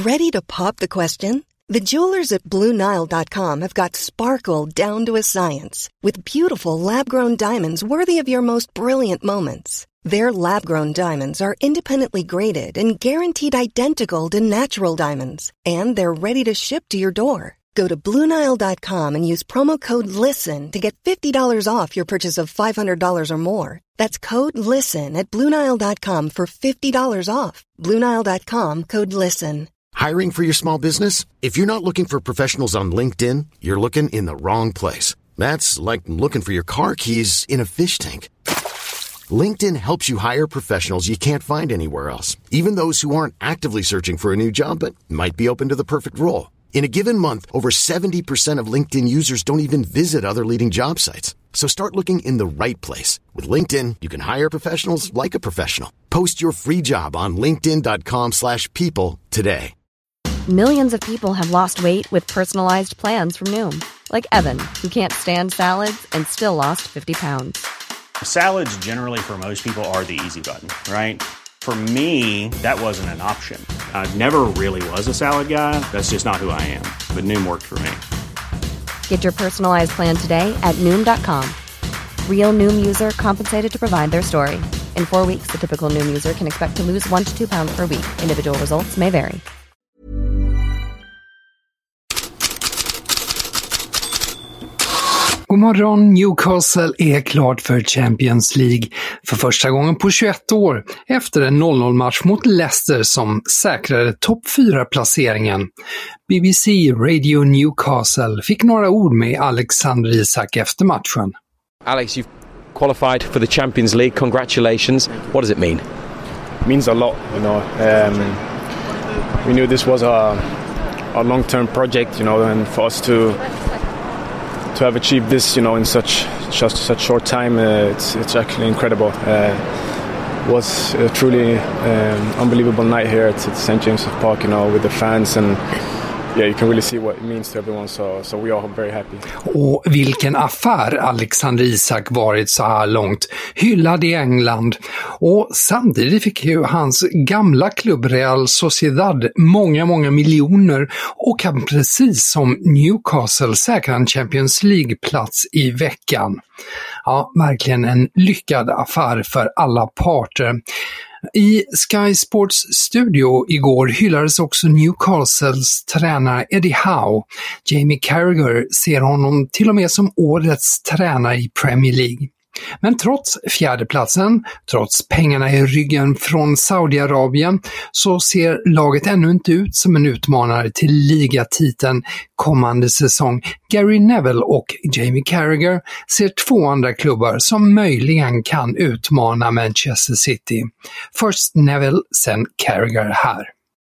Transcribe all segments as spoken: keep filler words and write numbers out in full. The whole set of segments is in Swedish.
Ready to pop the question? The jewelers at Blue Nile dot com have got sparkle down to a science with beautiful lab-grown diamonds worthy of your most brilliant moments. Their lab-grown diamonds are independently graded and guaranteed identical to natural diamonds, and they're ready to ship to your door. Go to Blue Nile dot com and use promo code LISTEN to get fifty dollars off your purchase of five hundred dollars or more. That's code LISTEN at Blue Nile dot com for fifty dollars off. Blue Nile dot com, code LISTEN. Hiring for your small business? If you're not looking for professionals on LinkedIn, you're looking in the wrong place. That's like looking for your car keys in a fish tank. LinkedIn helps you hire professionals you can't find anywhere else, even those who aren't actively searching for a new job but might be open to the perfect role. In a given month, over seventy percent of LinkedIn users don't even visit other leading job sites. So start looking in the right place. With LinkedIn, you can hire professionals like a professional. Post your free job on linkedin dot com slash people today. Millions of people have lost weight with personalized plans from Noom. Like Evan, who can't stand salads and still lost fifty pounds. Salads generally for most people are the easy button, right? For me, that wasn't an option. I never really was a salad guy. That's just not who I am. But Noom worked for me. Get your personalized plan today at Noom dot com. Real Noom user compensated to provide their story. In four weeks, the typical Noom user can expect to lose one to two pounds per week. Individual results may vary. God morgon, Newcastle är klart för Champions League för första gången på tjugoett år efter en noll noll-match mot Leicester som säkrade topp fyra-placeringen. B B C Radio Newcastle fick några ord med Alexander Isak efter matchen. Alex, you've qualified for the Champions League. Congratulations. What does it mean? It means a lot, you know. Um, we knew this was a, a long-term project, you know, and for us to to have achieved this, you know, in such just such short time, uh, it's it's actually incredible. Uh, it was a truly um, unbelievable night here at, at Saint James's Park, you know, with the fans, and yeah, you can really see what it means to everyone. So, so we are very happy. Och vilken affär Alexander Isak varit så här långt, hyllad i England. Och samtidigt fick ju hans gamla klubb Real Sociedad många, många miljoner och kan precis som Newcastle säkra en Champions League-plats i veckan. Ja, verkligen en lyckad affär för alla parter. I Sky Sports studio igår hyllades också Newcastles tränare Eddie Howe. Jamie Carragher ser honom till och med som årets tränare i Premier League. Men trots fjärdeplatsen, trots pengarna i ryggen från Saudiarabien, så ser laget ännu inte ut som en utmanare till ligatiteln kommande säsong. Gary Neville och Jamie Carragher ser två andra klubbar som möjligen kan utmana Manchester City. Först Neville, sen Carragher här.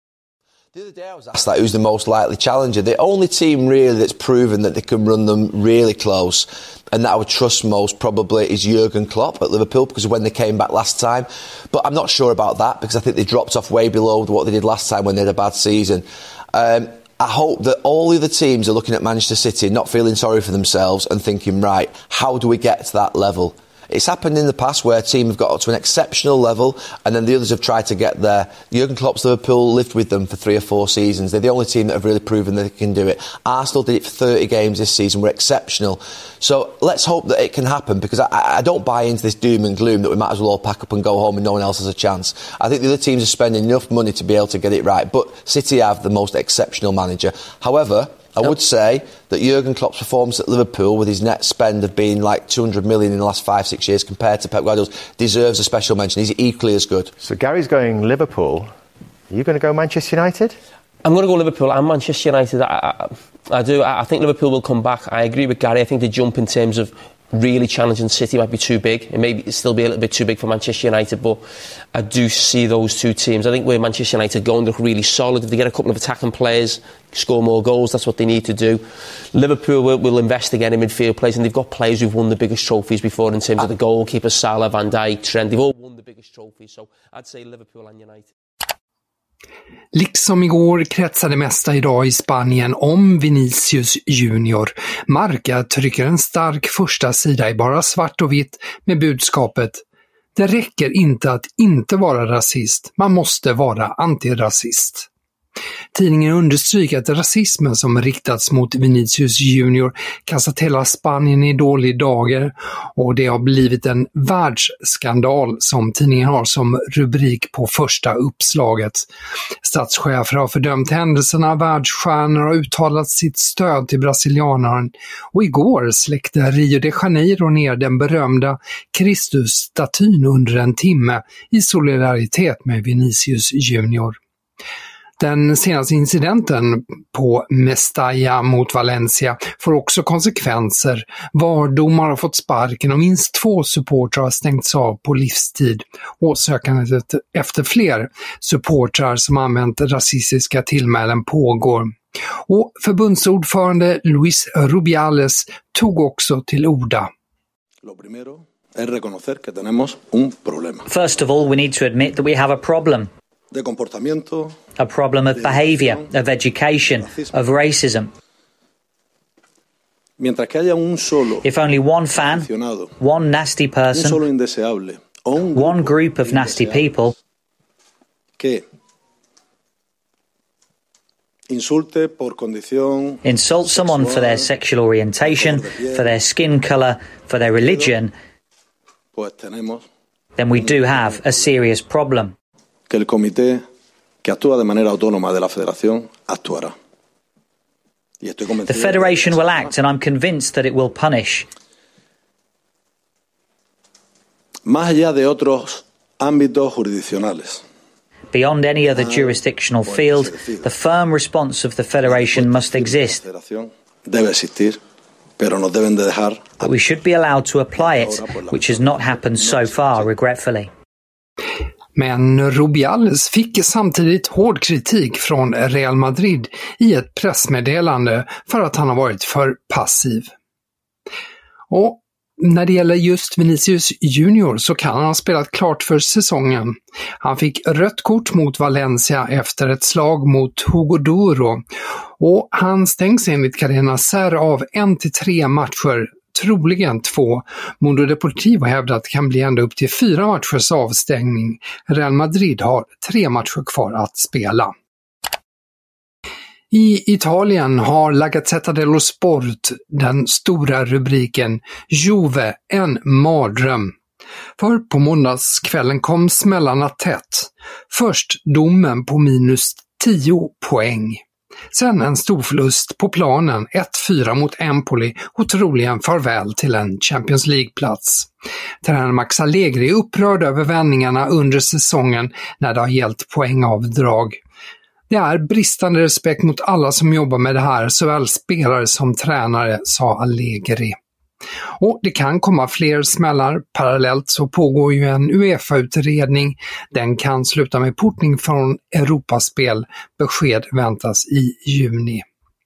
The other day I was asked that who's the most likely challenger. The only team really that's proven that they can run them really close and that I would trust most probably is Jurgen Klopp at Liverpool because of when they came back last time. But I'm not sure about that because I think they dropped off way below what they did last time when they had a bad season. Um, I hope that all the other teams are looking at Manchester City, not feeling sorry for themselves and thinking, right, how do we get to that level? It's happened in the past where a team have got up to an exceptional level and then the others have tried to get there. Jurgen Klopp's Liverpool lived with them for three or four seasons. They're the only team that have really proven that they can do it. Arsenal did it for thirty games this season. We're exceptional. So let's hope that it can happen because I, I don't buy into this doom and gloom that we might as well all pack up and go home and no one else has a chance. I think the other teams are spending enough money to be able to get it right. But City have the most exceptional manager. However, I would say that Jurgen Klopp's performance at Liverpool with his net spend of being like two hundred million in the last five, six years compared to Pep Guardiola's deserves a special mention. He's equally as good. So Gary's going Liverpool. Are you going to go Manchester United? I'm going to go Liverpool and Manchester United. I, I, I do. I think Liverpool will come back. I agree with Gary. I think the jump in terms of really challenging City might be too big. It may still be a little bit too big for Manchester United, but I do see those two teams. I think where Manchester United go and look really solid, if they get a couple of attacking players, score more goals, that's what they need to do. Liverpool will, will invest again in midfield players, and they've got players who've won the biggest trophies before in terms of the goalkeepers, Salah, Van Dijk, Trent. They've all won the biggest trophies, so I'd say Liverpool and United. Liksom igår kretsar det mesta idag i Spanien om Vinicius Junior. Marca trycker en stark första sida i bara svart och vitt med budskapet: det räcker inte att inte vara rasist, man måste vara antirasist. Tidningen understryker att rasismen som riktats mot Vinicius Junior kastat hela Spanien i dålig dager och det har blivit en världsskandal som tidningen har som rubrik på första uppslaget. Statschefer har fördömt händelserna, världsstjärnor har uttalat sitt stöd till brasilianaren och igår släckte Rio de Janeiro ner den berömda Kristus-statyn under en timme i solidaritet med Vinicius Junior. Den senaste incidenten på Mestalla mot Valencia får också konsekvenser. Vardomar har fått sparken och minst två supportrar har stängts av på livstid. Och sökandet efter fler supportrar som använt rasistiska tillmälen pågår. Och förbundsordförande Luis Rubiales tog också till orda. First of all, we need to admit that we have a problem. A problem of behavior, of education, of racism. If only one fan, one nasty person, one group of nasty people insult someone for their sexual orientation, for their skin color, for their religion, then we do have a serious problem. Que el comité que actúa de manera autónoma de la federación actuará. The federation will act and I'm convinced that it will punish. Más allá de otros ámbitos jurisdiccionales. Beyond any other jurisdictional field, the firm response of the federation must exist. Debe existir, pero nos deben de dejar. But we should be allowed to apply it, which has not happened so far, regretfully. Men Rubiales fick samtidigt hård kritik från Real Madrid i ett pressmeddelande för att han har varit för passiv. Och när det gäller just Vinicius Junior så kan han ha spelat klart för säsongen. Han fick rött kort mot Valencia efter ett slag mot Hugo Duro och han stängs enligt Cadena Ser av en till tre matcher, troligen två. Mundo Deportivo hävdar att det kan bli ända upp till fyra matchers avstängning. Real Madrid har tre matcher kvar att spela. I Italien har La Gazzetta dello Sport den stora rubriken Juve, en mardröm. För på måndagskvällen kom smällarna tätt. Först domen på minus tio poäng. Sen en stor förlust på planen, ett fyra mot Empoli och troligen farväl till en Champions League-plats. Tränaren Max Allegri är upprörd över vändningarna under säsongen när det har gällt poängavdrag. Det är bristande respekt mot alla som jobbar med det här, såväl spelare som tränare, sa Allegri. Och det kan komma fler smällar. Parallellt så pågår ju en UEFA-utredning. Den kan sluta med portning från Europaspel. Besked väntas i juni.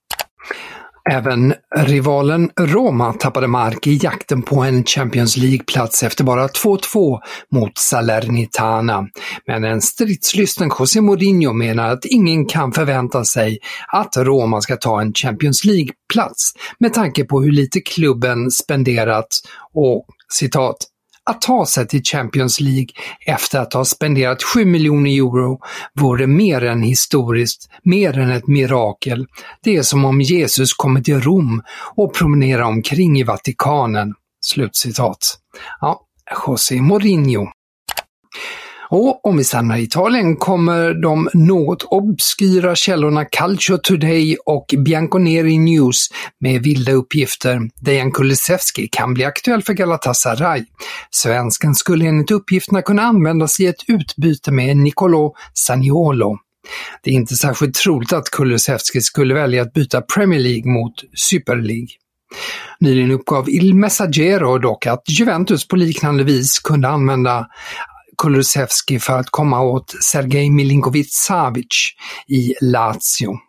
Även rivalen Roma tappade mark i jakten på en Champions League-plats efter bara två två mot Salernitana. Men en stridslysten José Mourinho menar att ingen kan förvänta sig att Roma ska ta en Champions League-plats med tanke på hur lite klubben spenderat och, citat, att ta sig till Champions League efter att ha spenderat sju miljoner euro vore mer än historiskt, mer än ett mirakel. Det är som om Jesus kommer till Rom och promenerar omkring i Vatikanen. Slutcitat. Ja, José Mourinho. Och om vi stannar i Italien kommer de något obskyra källorna Calcio Today och Bianconeri News med vilda uppgifter. Dejan Kulusevski kan bli aktuell för Galatasaray. Svensken skulle enligt uppgifterna kunna användas i ett utbyte med Niccolò Zaniolo. Det är inte särskilt troligt att Kulusevski skulle välja att byta Premier League mot Super League. Nyligen uppgav Il Messaggero dock att Juventus på liknande vis kunde använda Kulusevski för att komma åt Sergej Milinkovic-Savic i Lazio.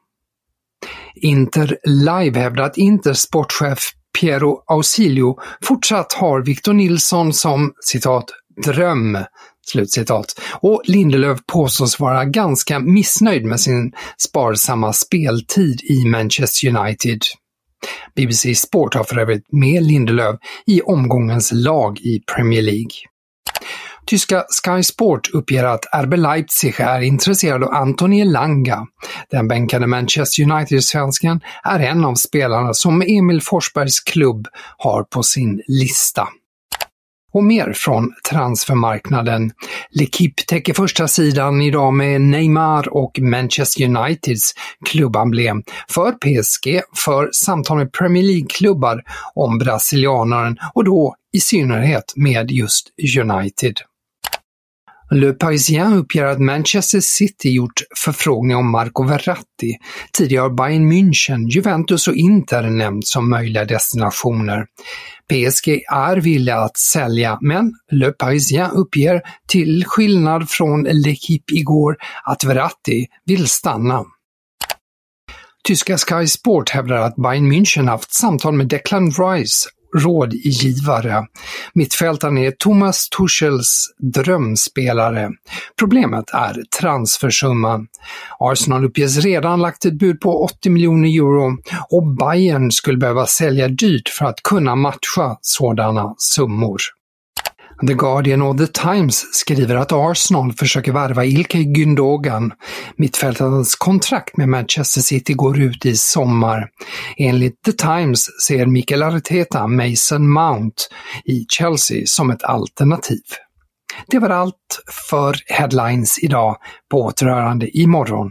Inter Live hävdar att Inters sportchef Piero Ausilio fortsatt har Victor Nilsson som, citat, dröm, slutcitat. Och Lindelöf påstås vara ganska missnöjd med sin sparsamma speltid i Manchester United. B B C Sport har för övrigt med Lindelöf i omgångens lag i Premier League. Tyska Sky Sport uppger att R B Leipzig är intresserad av Anthony Elanga. Den bänkade Manchester United-svensken är en av spelarna som Emil Forsbergs klubb har på sin lista. Och mer från transfermarknaden. L'Equipe täcker första sidan idag med Neymar och Manchester Uniteds klubbemblem för P S G för samtal med Premier League-klubbar om brasilianaren och då i synnerhet med just United. Le Parisien uppger att Manchester City gjort förfrågning om Marco Verratti. Tidigare har Bayern München, Juventus och Inter nämnt som möjliga destinationer. P S G är villiga att sälja, men Le Parisien uppger till skillnad från L'Equipe igår att Verratti vill stanna. Tyska Sky Sport hävdar att Bayern München haft samtal med Declan Rice, rådgivare. Mittfältaren är Thomas Tuchels drömspelare. Problemet är transfersumman. Arsenal uppges redan lagt ett bud på åttio miljoner euro och Bayern skulle behöva sälja dyrt för att kunna matcha sådana summor. The Guardian och The Times skriver att Arsenal försöker värva Ilkay Gündogan. Mittfältarens kontrakt med Manchester City går ut i sommar. Enligt The Times ser Mikel Arteta Mason Mount i Chelsea som ett alternativ. Det var allt för Headlines idag. På återhörande imorgon.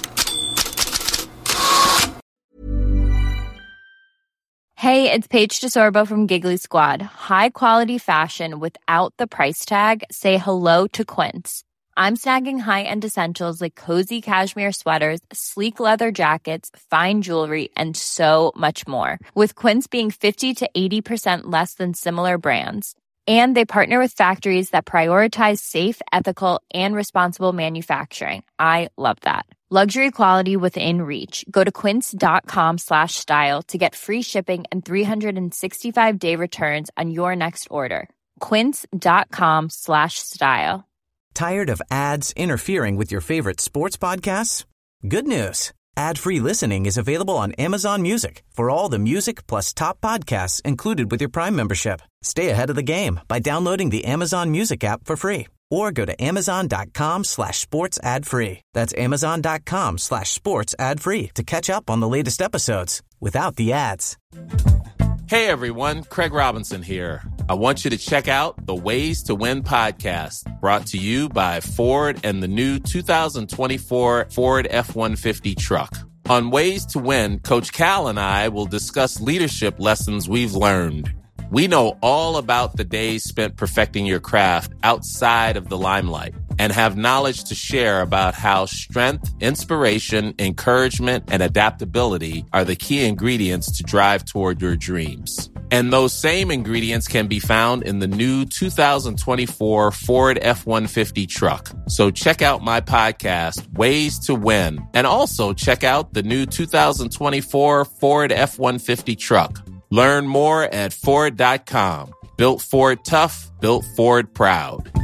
Hey, it's Paige DeSorbo from Giggly Squad. High quality fashion without the price tag. Say hello to Quince. I'm snagging high-end essentials like cozy cashmere sweaters, sleek leather jackets, fine jewelry, and so much more. With Quince being fifty to eighty percent less than similar brands. And they partner with factories that prioritize safe, ethical, and responsible manufacturing. I love that. Luxury quality within reach. Go to quince.com slash style to get free shipping and three sixty-five day returns on your next order. Quince.com slash style. Tired of ads interfering with your favorite sports podcasts? Good news. Ad-free listening is available on Amazon Music for all the music plus top podcasts included with your Prime membership. Stay ahead of the game by downloading the Amazon Music app for free or go to amazon.com slash sports ad free. That's amazon.com slash sports ad free to catch up on the latest episodes without the ads. Hey everyone, Craig Robinson here. I want you to check out the Ways to Win podcast, brought to you by Ford and the new two thousand twenty-four Ford F one fifty truck. On Ways to Win, Coach Cal and I will discuss leadership lessons we've learned. We know all about the days spent perfecting your craft outside of the limelight and have knowledge to share about how strength, inspiration, encouragement, and adaptability are the key ingredients to drive toward your dreams. And those same ingredients can be found in the new two thousand twenty-four Ford F one fifty truck. So check out my podcast, Ways to Win, and also check out the new two thousand twenty-four Ford F one fifty truck. Learn more at Ford dot com. Built Ford tough, built Ford proud.